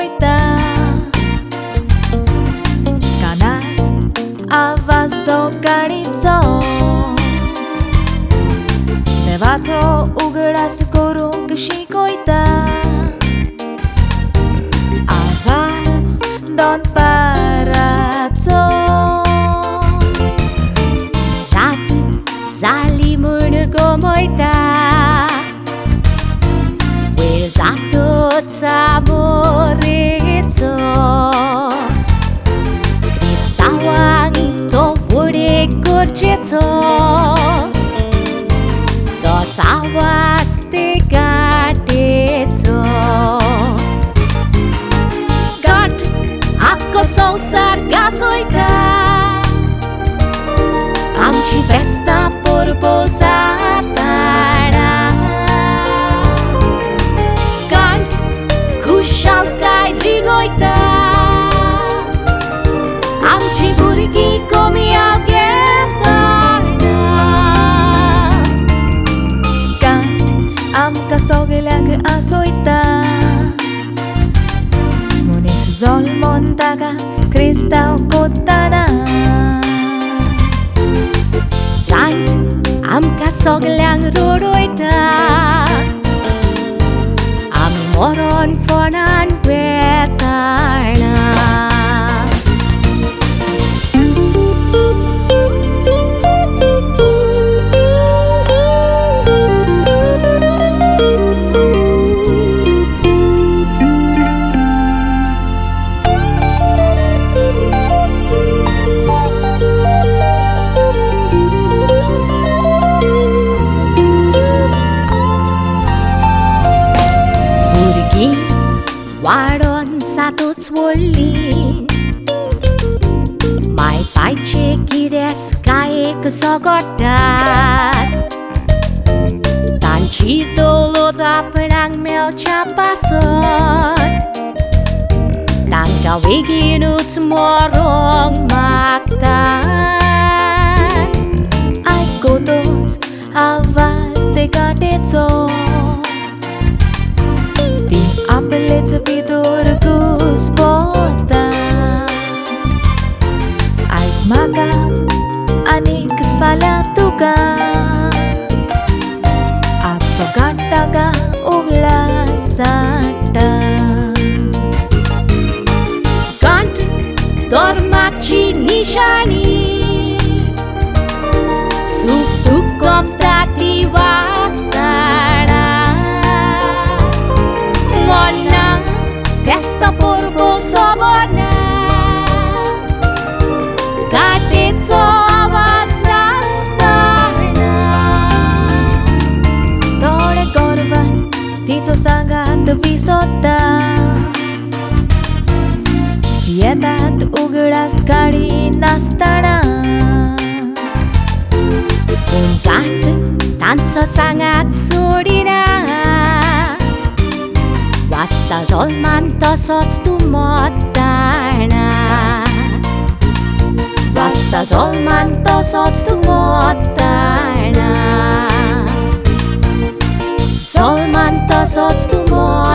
goita Kanan awaso garico Tewato ugras gurung shikoita Awas don parato Rat zalimur gomoita Zato saborito Kristawangi to bude kurcieto To cawas tegadeto God ako sausar gasoita Amci festa porposata Amci burgi komi avgetarna Gant amka sogelag asoita Munis zolmontaga kristau kotana Gant amka sogelang roroita Ami moron fonan vetarna Waron satu twoli Mai pai cekires kae kesogodat Tanci dolo da perang mel capasot Tangka wiginut morong maktan Ai kotot awas tegadeto Apelit vidur guspota Ais maka ani kefala tuga Atso gataga ugla sata Gant dormaci nishani Sutukom tati wastara Festa porbo soborna Gateco awas nastarna Dore korvan tico sangat visota Pietat ugras kari nastana Ungat tanso sangat surina Wasta zolman tosot tumotarna Wasta zolman tosot tumotarna Zolman tosot tumotarna